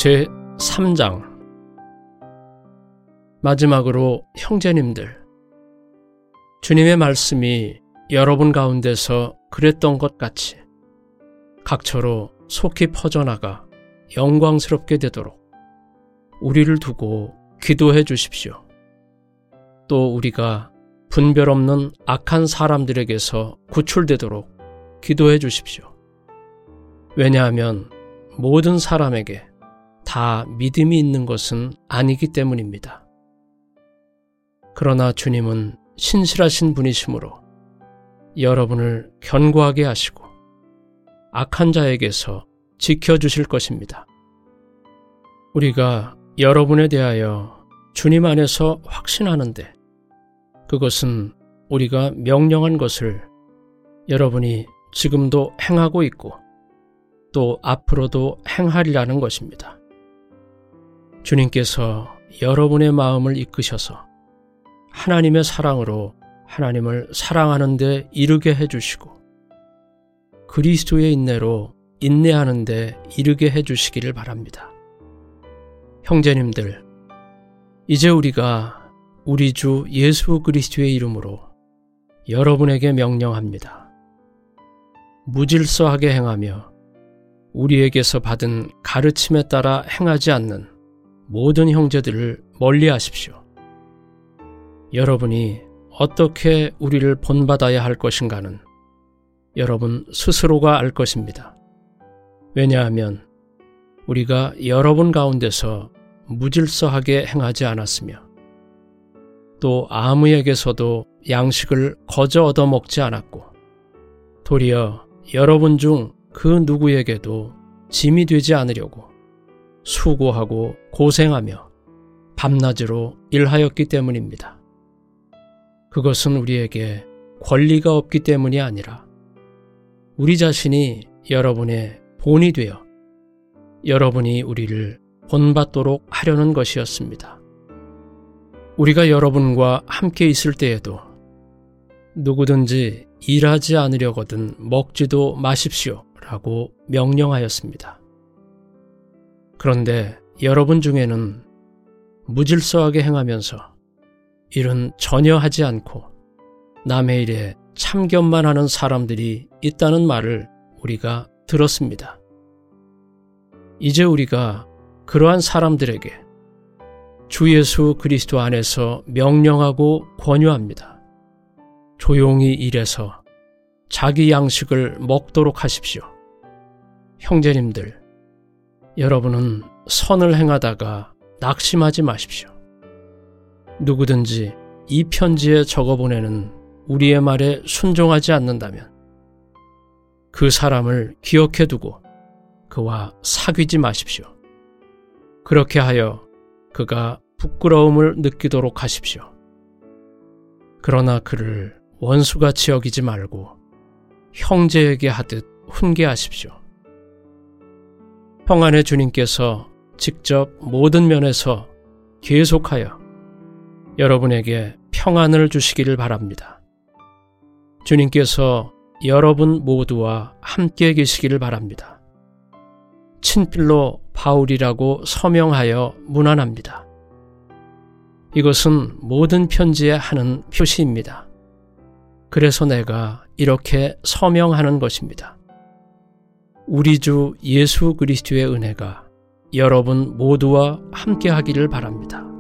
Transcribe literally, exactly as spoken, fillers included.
제삼 장. 마지막으로 형제님들, 주님의 말씀이 여러분 가운데서 그랬던 것 같이 각처로 속히 퍼져나가 영광스럽게 되도록 우리를 두고 기도해 주십시오. 또 우리가 분별 없는 악한 사람들에게서 구출되도록 기도해 주십시오. 왜냐하면 모든 사람에게 다 믿음이 있는 것은 아니기 때문입니다. 그러나 주님은 신실하신 분이시므로 여러분을 견고하게 하시고 악한 자에게서 지켜주실 것입니다. 우리가 여러분에 대하여 주님 안에서 확신하는데 그것은 우리가 명령한 것을 여러분이 지금도 행하고 있고 또 앞으로도 행하리라는 것입니다. 주님께서 여러분의 마음을 이끄셔서 하나님의 사랑으로 하나님을 사랑하는 데 이르게 해주시고 그리스도의 인내로 인내하는 데 이르게 해주시기를 바랍니다. 형제님들, 이제 우리가 우리 주 예수 그리스도의 이름으로 여러분에게 명령합니다. 무질서하게 행하며 우리에게서 받은 가르침에 따라 행하지 않는 모든 형제들을 멀리 하십시오. 여러분이 어떻게 우리를 본받아야 할 것인가는 여러분 스스로가 알 것입니다. 왜냐하면 우리가 여러분 가운데서 무질서하게 행하지 않았으며 또 아무에게서도 양식을 거저 얻어먹지 않았고 도리어 여러분 중 그 누구에게도 짐이 되지 않으려고 수고하고 고생하며 밤낮으로 일하였기 때문입니다. 그것은 우리에게 권리가 없기 때문이 아니라 우리 자신이 여러분의 본이 되어 여러분이 우리를 본받도록 하려는 것이었습니다. 우리가 여러분과 함께 있을 때에도 누구든지 일하지 않으려거든 먹지도 마십시오 라고 명령하였습니다. 그런데 여러분 중에는 무질서하게 행하면서 일은 전혀 하지 않고 남의 일에 참견만 하는 사람들이 있다는 말을 우리가 들었습니다. 이제 우리가 그러한 사람들에게 주 예수 그리스도 안에서 명령하고 권유합니다. 조용히 일해서 자기 양식을 먹도록 하십시오. 형제님들, 여러분은 선을 행하다가 낙심하지 마십시오. 누구든지 이 편지에 적어보내는 우리의 말에 순종하지 않는다면 그 사람을 기억해 두고 그와 사귀지 마십시오. 그렇게 하여 그가 부끄러움을 느끼도록 하십시오. 그러나 그를 원수같이 여기지 말고 형제에게 하듯 훈계하십시오. 평안의 주님께서 직접 모든 면에서 계속하여 여러분에게 평안을 주시기를 바랍니다. 주님께서 여러분 모두와 함께 계시기를 바랍니다. 친필로 바울이라고 서명하여 문안합니다. 이것은 모든 편지에 하는 표시입니다. 그래서 내가 이렇게 서명하는 것입니다. 우리 주 예수 그리스도의 은혜가 여러분 모두와 함께 하기를 바랍니다.